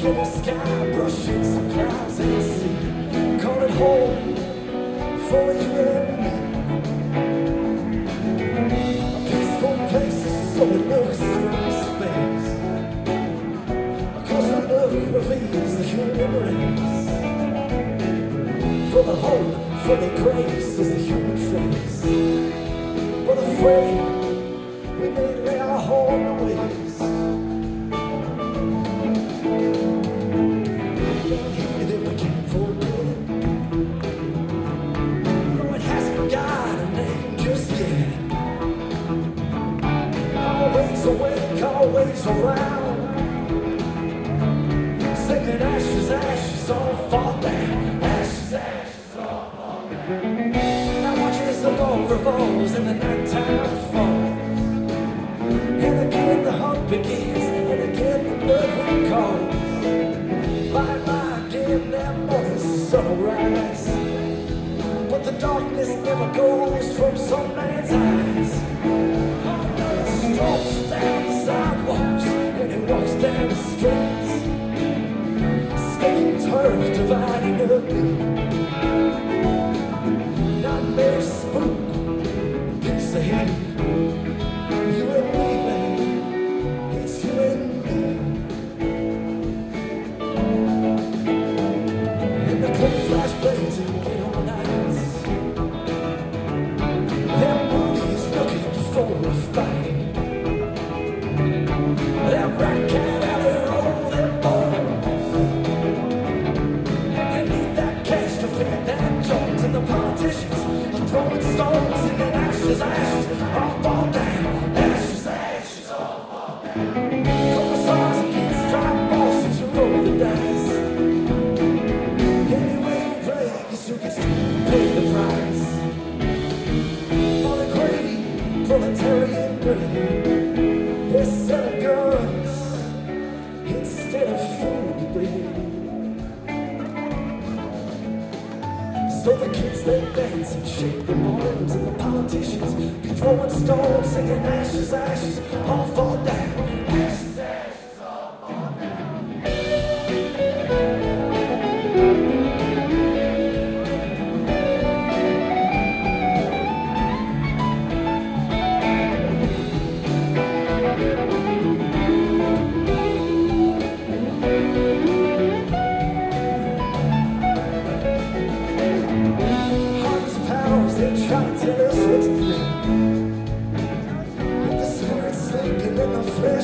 in the sky, brushing some clouds in the sea. Call it home for you and me. A peaceful place, so it looks from space. Cause the love reveals the human race. For the hope, for the grace is the human face. But afraid we may lay our home ways. Down here that we can't forget. No, it hasn't got a name just yet. Always awake, always around. Singing ashes, ashes, all fall down. Ashes, ashes, all fall down. Now watch as the ball revolves in the nighttime fall. And again the hunt begins, and again the blood will call. Bye bye again, that morning sun will rise. But the darkness never goes from some man's eyes. It stalks down the sidewalks, and it walks down the streets. Staking turf, dividing up me. Nightmare spook, piece of heat. You and me, baby, it's you and me. And the clear flash blades and get on nights. Them movies looking for a fight. That rat cat out there, oh, them boys. And you need that cash to feed that joint. And the politicians are throwing stones and then ashes, ashes, all fall down. Ashes, ashes, all fall down. Commissars against strike bosses who roll the dice. Anyway you play, you still get to pay the price. On a great proletarian grave, they sell guns instead of food to breathe. So the kids they dance and shake their arms, and the politicians be throwing stones, singing ashes, ashes, all fall down. Ashes, ashes, all fall down. Hardest powers, they try to tell us what to think. With the spirit sleeping in the flesh.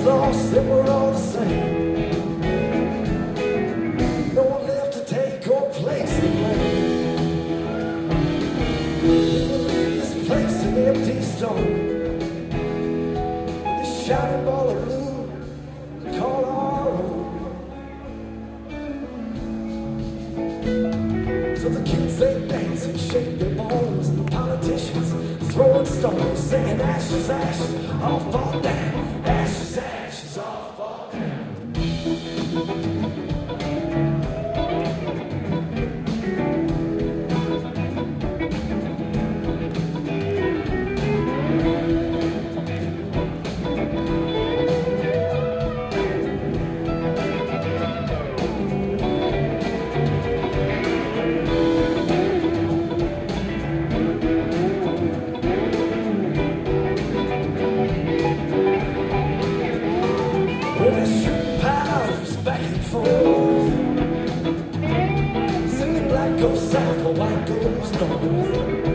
lost and we're all the same. No one left to take or place the blame. We'll leave this place an empty stone, this shining ball of blue we call our own. So the kids they dance and shake their bones, and the politicians throwing stones, saying ashes, ashes, all fall down. Ashes, ashes, all fall down. When they shoot powers back and forth, singing black goes south or white goes north.